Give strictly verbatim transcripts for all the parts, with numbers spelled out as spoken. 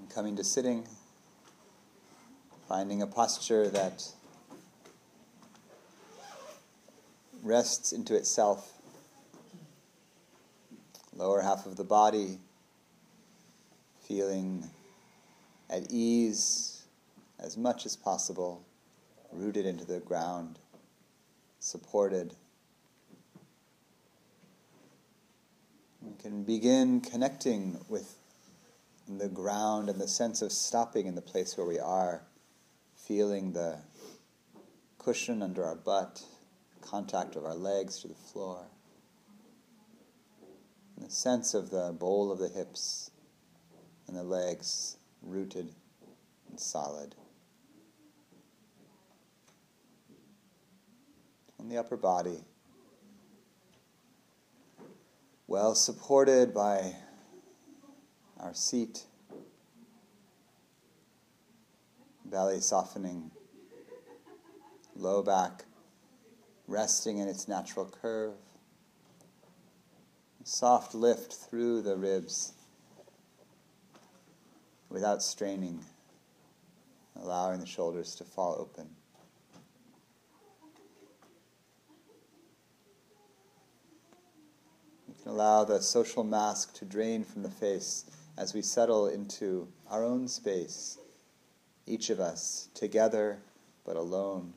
Coming to sitting, finding a posture that rests into itself. Lower half of the body, feeling at ease as much as possible, rooted into the ground, supported. We can begin connecting with the ground and the sense of stopping in the place where we are, feeling the cushion under our butt, contact of our legs to the floor, and the sense of the bowl of the hips and the legs rooted and solid. On the upper body, well supported by our seat, belly softening, low back resting in its natural curve, a soft lift through the ribs without straining, allowing the shoulders to fall open. We can allow the social mask to drain from the face as we settle into our own space, each of us together but alone,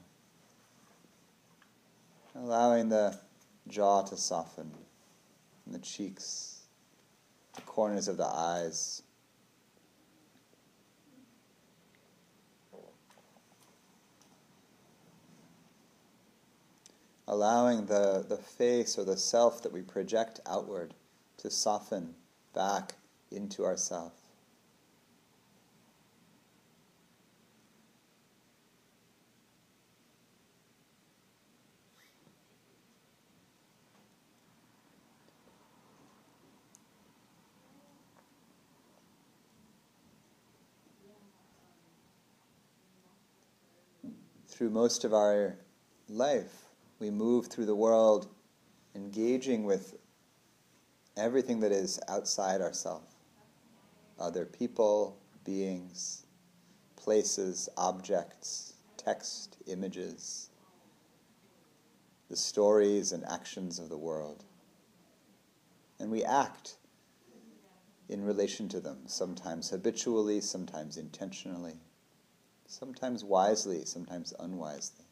allowing the jaw to soften, and the cheeks, the corners of the eyes. Allowing the, the face or the self that we project outward to soften back into ourself. Through most of our life, we move through the world engaging with everything that is outside ourselves. Other people, beings, places, objects, text, images, the stories and actions of the world. And we act in relation to them, sometimes habitually, sometimes intentionally, sometimes wisely, sometimes unwisely.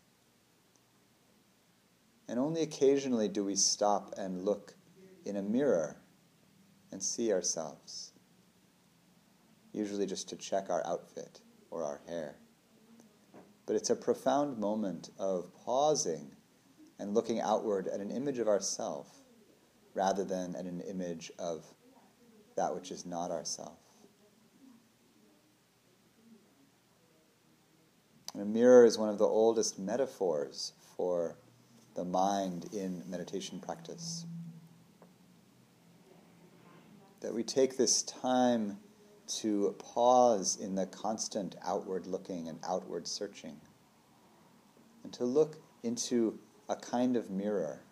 And only occasionally do we stop and look in a mirror and see ourselves, usually just to check our outfit or our hair. But it's a profound moment of pausing and looking outward at an image of ourself rather than at an image of that which is not ourself. And a mirror is one of the oldest metaphors for the mind in meditation practice. That we take this time to pause in the constant outward looking and outward searching, and to look into a kind of mirror.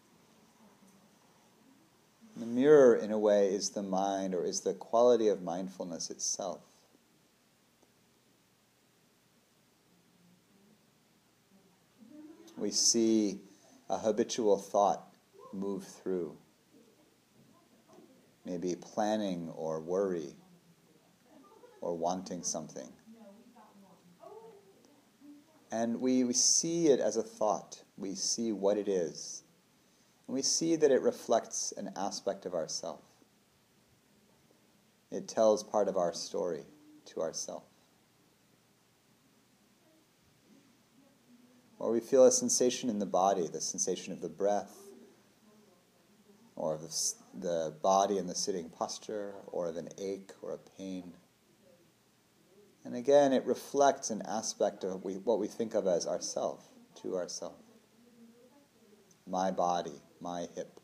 The mirror, in a way, is the mind, or is the quality of mindfulness itself. We see a habitual thought move through, maybe planning or worry or wanting something. And we, we see it as a thought. We see what it is. And we see that it reflects an aspect of ourself. It tells part of our story to ourself. Or we feel a sensation in the body, the sensation of the breath, or of the, the body in the sitting posture, or of an ache or a pain. And again, it reflects an aspect of we, what we think of as ourself, to ourself. My body, my hip,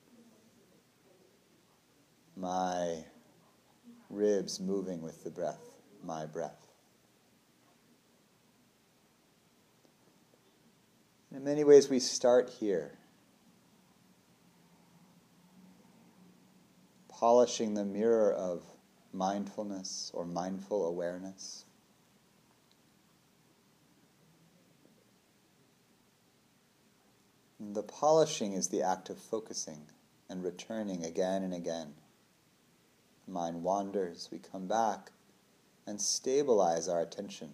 my ribs moving with the breath, my breath. In many ways, we start here, polishing the mirror of mindfulness or mindful awareness. And the polishing is the act of focusing and returning again and again. The mind wanders, we come back and stabilize our attention.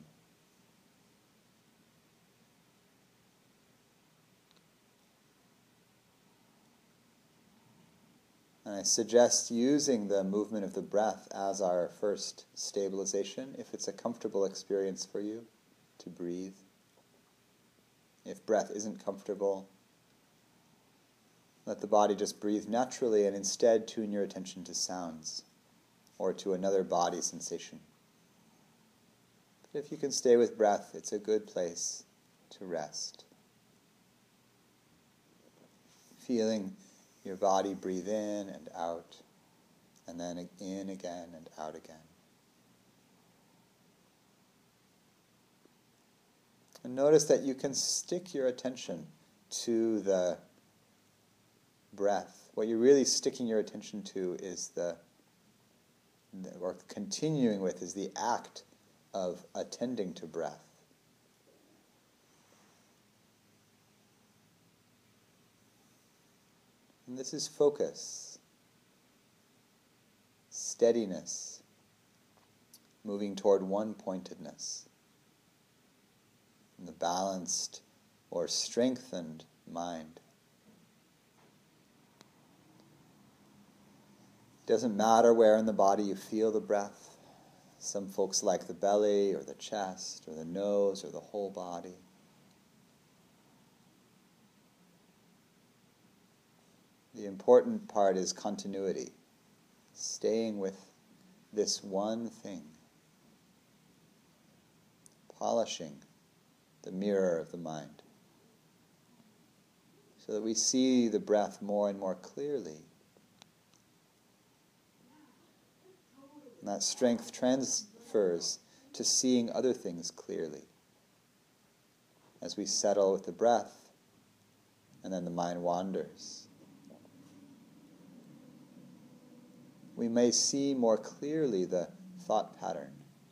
And I suggest using the movement of the breath as our first stabilization, if it's a comfortable experience for you to breathe. If breath isn't comfortable, let the body just breathe naturally and instead tune your attention to sounds or to another body sensation. But if you can stay with breath, it's a good place to rest. Feeling your body breathe in and out, and then in again and out again. And notice that you can stick your attention to the breath. What you're really sticking your attention to is the, or continuing with, is the act of attending to breath. And this is focus, steadiness, moving toward one-pointedness, and the balanced or strengthened mind. It doesn't matter where in the body you feel the breath. Some folks like the belly or the chest or the nose or the whole body. The important part is continuity, staying with this one thing, polishing the mirror of the mind, so that we see the breath more and more clearly. And that strength transfers to seeing other things clearly. As we settle with the breath, and then the mind wanders, we may see more clearly the thought pattern.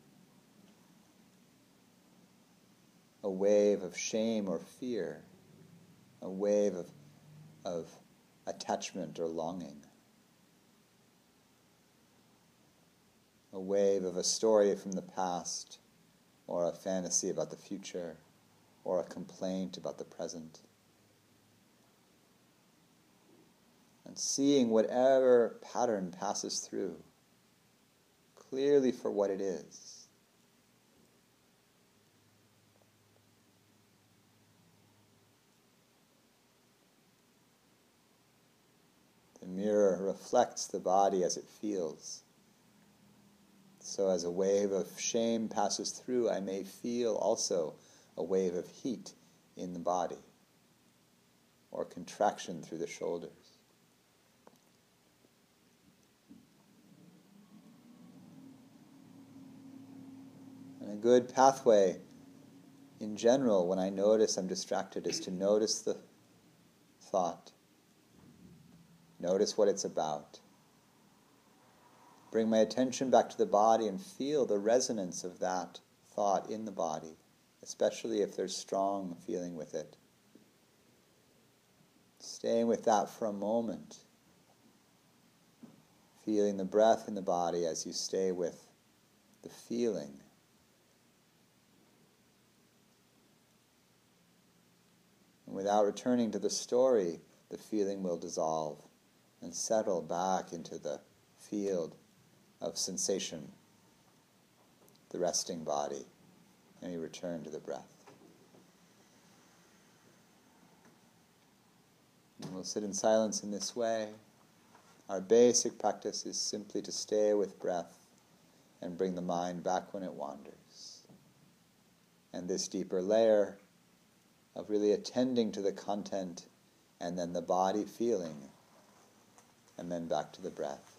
A wave of shame or fear, a wave of, of attachment or longing, a wave of a story from the past, or a fantasy about the future, or a complaint about the present. And seeing whatever pattern passes through clearly for what it is. The mirror reflects the body as it feels. So as a wave of shame passes through, I may feel also a wave of heat in the body, or contraction through the shoulders. And a good pathway in general, when I notice I'm distracted, is to notice the thought. Notice what it's about. Bring my attention back to the body and feel the resonance of that thought in the body, especially if there's strong feeling with it. Staying with that for a moment. Feeling the breath in the body as you stay with the feeling. And without returning to the story, the feeling will dissolve and settle back into the field of sensation, the resting body, and we return to the breath. And we'll sit in silence in this way. Our basic practice is simply to stay with breath and bring the mind back when it wanders. And this deeper layer of really attending to the content, and then the body feeling, and then back to the breath.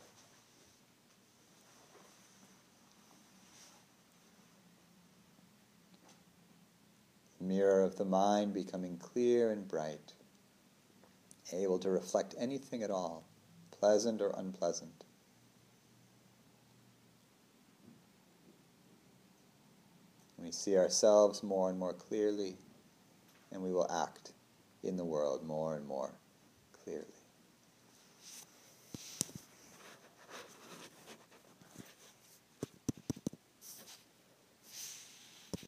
The mirror of the mind becoming clear and bright, able to reflect anything at all, pleasant or unpleasant. see ourselves more and more clearly, and we will act in the world more and more clearly.